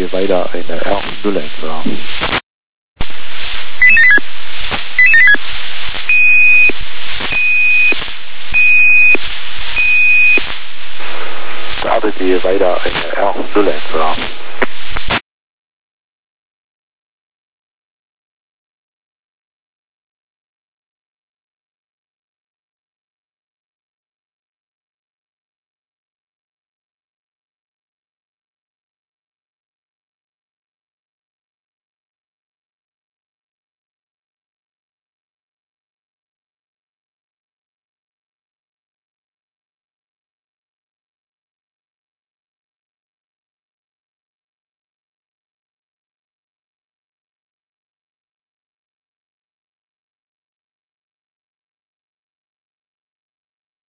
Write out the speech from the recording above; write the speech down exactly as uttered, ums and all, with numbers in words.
Sie weiter eine R null eins haben. Startet Sie weiter eine R null eins haben.